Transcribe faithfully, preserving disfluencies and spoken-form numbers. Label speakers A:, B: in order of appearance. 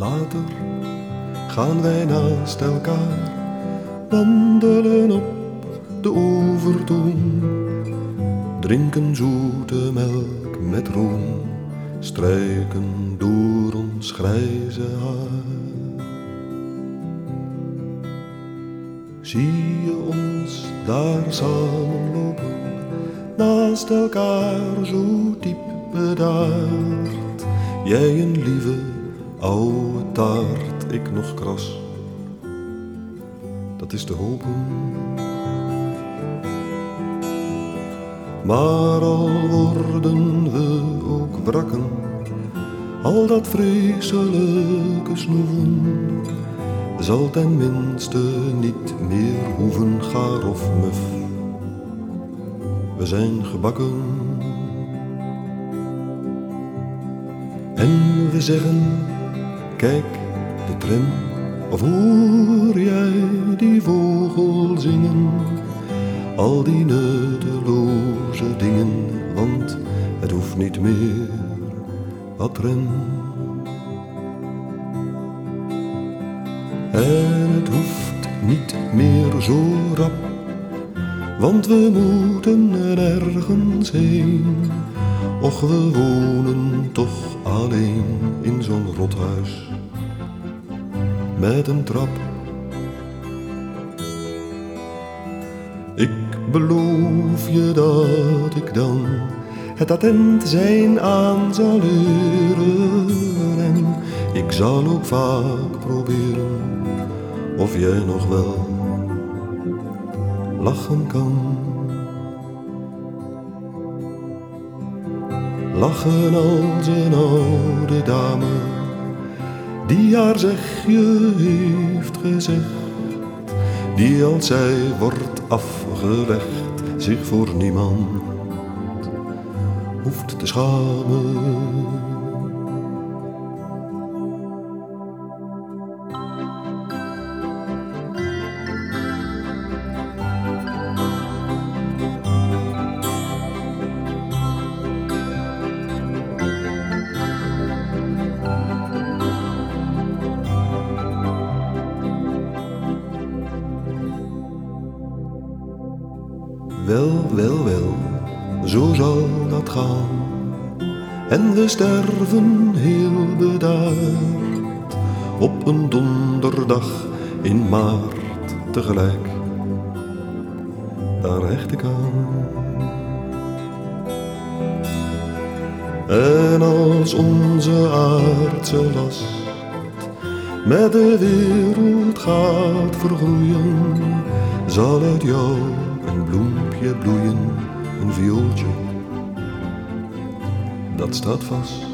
A: Later gaan wij naast elkaar wandelen op de overtoom, drinken zoete melk met room, strijken door ons grijze haar. Zie je ons daar samen lopen, naast elkaar zo diep bedaard, jij een lieve oude taart, ik nog kras, dat is te hopen. Maar al worden we ook wrakken, al dat vreselijke snoeven zal ten minste niet meer hoeven, gaar of muf. We zijn gebakken en we zeggen, kijk de tram, of hoor jij die vogel zingen? Al die nutteloze dingen, want het hoeft niet meer wat ren. En het hoeft niet meer zo rap, want we moeten er ergens heen. Och, we wonen toch alleen in zo'n rothuis met een trap. Ik beloof je dat ik dan het attent zijn aan zal leren, en ik zal ook vaak proberen of jij nog wel lachen kan. Lachen als een oude dame die haar zegje heeft gezegd, die als zij wordt afgelegd zich voor niemand hoeft te schamen. Wel, wel, wel, zo zal dat gaan. En we sterven heel bedaard op een donderdag in maart tegelijk. Daar hecht ik aan. En als onze aardse last met de wereld gaat vergroeien, zal uit jou een bloempje bloeien, een viooltje, dat staat vast.